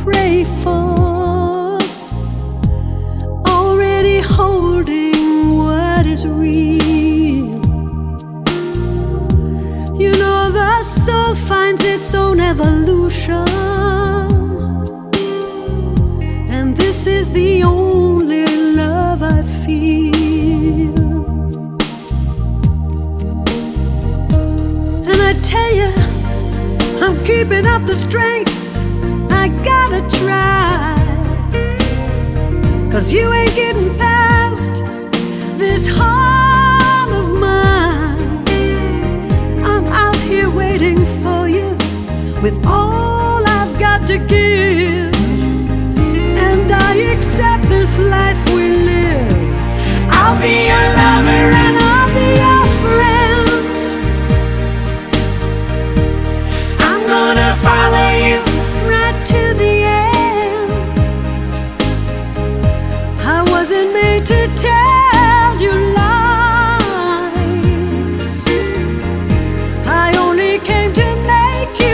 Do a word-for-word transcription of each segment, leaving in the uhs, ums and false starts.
pray for, already holding what is real. You know the soul finds its own evolution, and this is the only love I feel. And I tell you, I'm keeping up the strength, I gotta try, 'cause you ain't getting past this heart of mine. I'm out here waiting for you with all I've got to give, and I accept this life we live. I'll be your lover and I'll be your friend. I'm gonna follow you right to the end. I wasn't made to tell you lies, I only came to make you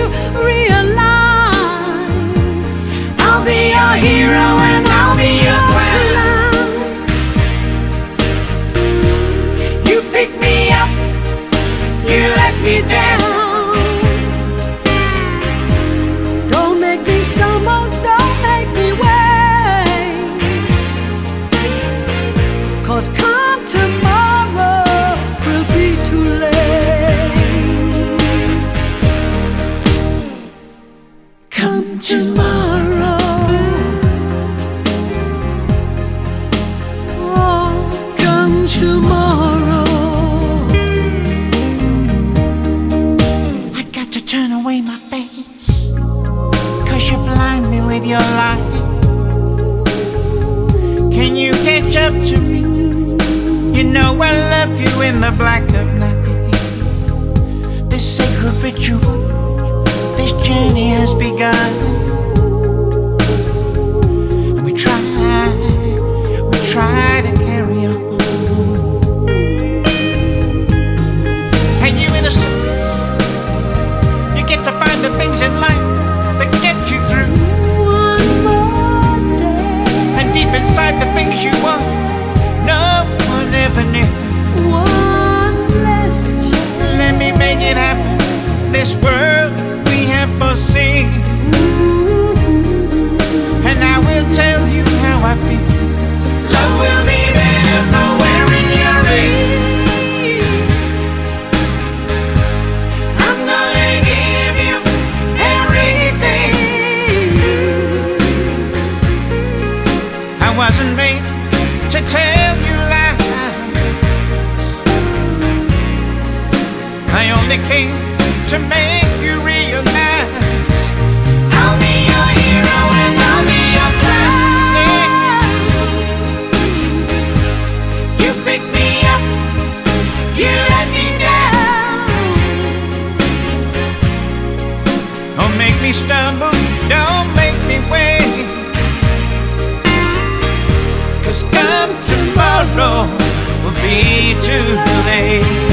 realize I'll be your hero and I'll be your clown. You pick me up, you let me down. Don't make me stumble, don't make me wait, 'cause come tomorrow will be too late. Come tomorrow, oh, come tomorrow. I got to turn away my face, 'cause you blind me with your light. Can you catch up to me? You know I love you in the black of night. This sacred ritual, this journey has begun, and we try, we try to carry on. And you innocent, you get to find the things in life that get you through. One more day, And deep inside the things you want, no one ever knew. one less chance. Let me make it happen. This world we have foreseen, and I will tell you how I feel. Love will be better for wearing your ring. I'm gonna give you everything. I wasn't made to tell you lies, I only came to make you realize I'll be your hero and I'll be your clown. You pick me up, you let me down. Don't make me stumble, don't make me wait, 'cause come tomorrow will be too late.